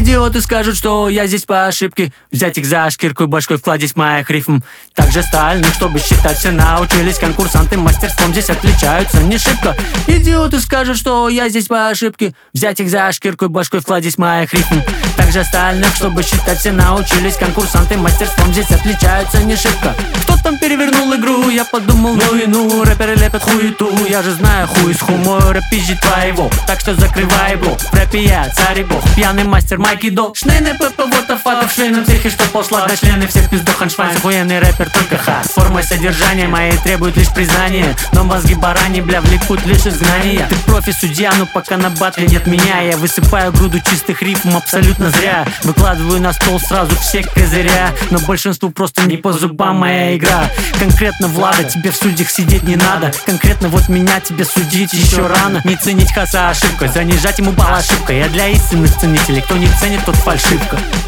Идиоты скажут, что я здесь по ошибке. Взять их за шкирку и башкой вкладись моих рифм. Так же остальных, чтобы считать, все научились. Конкурсанты мастерством здесь отличаются не шибко. Идиоты скажут, что я здесь по ошибке. Взять их за шкирку и башкой вкладись моих рифм. Так же остальных, чтобы считать, все научились. Конкурсанты мастерством здесь отличаются не шибко. Кто там перевернул игру? Я подумал, ну и ну. Рэперы лепят хуету, я же знаю хуй с хумой рэп пизжит твоего. Так что закрывай блог. В рэпе я царь и бог, пьяный мастер Майки До. Шнейны ПП, вот афата в швейном цехе, что пошла на члены всех пизду ханшвайн. Охуенный рэпер только хас. Форма содержания моей требует лишь признания. Но мозги барани, бля, влекут лишь изгнания. Ты профи, судья, но пока на батле нет меня. Я высыпаю груду чистых рифм абсолютно зря. Выкладываю на стол сразу все козыря. Но большинству просто не по зубам моя игра. Конкретно Влада, тебе в судьях сидеть не надо. Конкретно вот меня тебе судить еще рано. Не ценить хаса ошибкой, занижать ему балл ошибкой. Я для истинных ценителей, кто не ценит, тот фальшивка.